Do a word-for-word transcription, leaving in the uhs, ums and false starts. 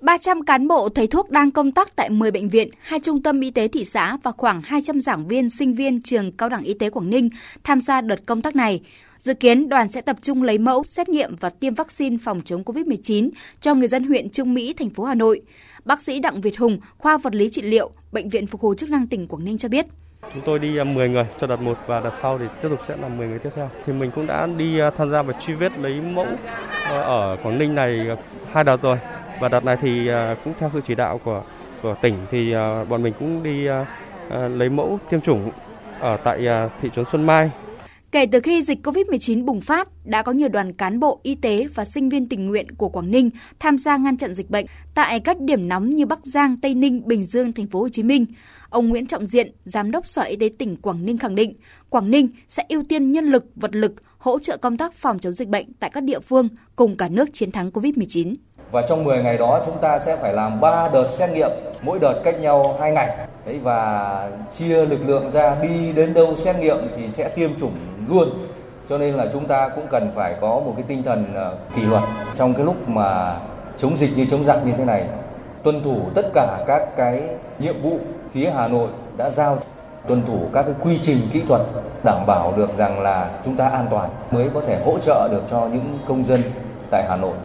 ba trăm cán bộ thầy thuốc đang công tác tại mười bệnh viện, hai trung tâm y tế thị xã và khoảng hai trăm giảng viên, sinh viên trường Cao đẳng Y tế Quảng Ninh tham gia đợt công tác này. Dự kiến đoàn sẽ tập trung lấy mẫu, xét nghiệm và tiêm vaccine phòng chống covid mười chín cho người dân huyện Chương Mỹ, thành phố Hà Nội. Bác sĩ Đặng Việt Hùng, khoa vật lý trị liệu, Bệnh viện Phục hồi chức năng tỉnh Quảng Ninh cho biết. Chúng tôi đi mười người cho đợt một và đợt sau thì tiếp tục sẽ là mười người tiếp theo. Thì mình cũng đã đi tham gia và truy vết lấy mẫu ở Quảng Ninh này hai đợt rồi. Và đợt này thì cũng theo sự chỉ đạo của của tỉnh thì bọn mình cũng đi lấy mẫu tiêm chủng ở tại thị trấn Xuân Mai. Kể từ khi dịch covid mười chín bùng phát, đã có nhiều đoàn cán bộ y tế và sinh viên tình nguyện của Quảng Ninh tham gia ngăn chặn dịch bệnh tại các điểm nóng như Bắc Giang, Tây Ninh, Bình Dương, thành phố Hồ Chí Minh. Ông Nguyễn Trọng Diện, Giám đốc Sở Y tế tỉnh Quảng Ninh khẳng định, Quảng Ninh sẽ ưu tiên nhân lực, vật lực hỗ trợ công tác phòng chống dịch bệnh tại các địa phương cùng cả nước chiến thắng covid mười chín. Và trong mười ngày đó chúng ta sẽ phải làm ba đợt xét nghiệm, mỗi đợt cách nhau hai ngày. Đấy, và chia lực lượng ra, đi đến đâu xét nghiệm thì sẽ tiêm chủng luôn. Cho nên là chúng ta cũng cần phải có một cái tinh thần kỷ luật trong cái lúc mà chống dịch như chống giặc như thế này. Tuân thủ tất cả các cái nhiệm vụ phía Hà Nội đã giao, tuân thủ các cái quy trình kỹ thuật đảm bảo được rằng là chúng ta an toàn mới có thể hỗ trợ được cho những công dân tại Hà Nội.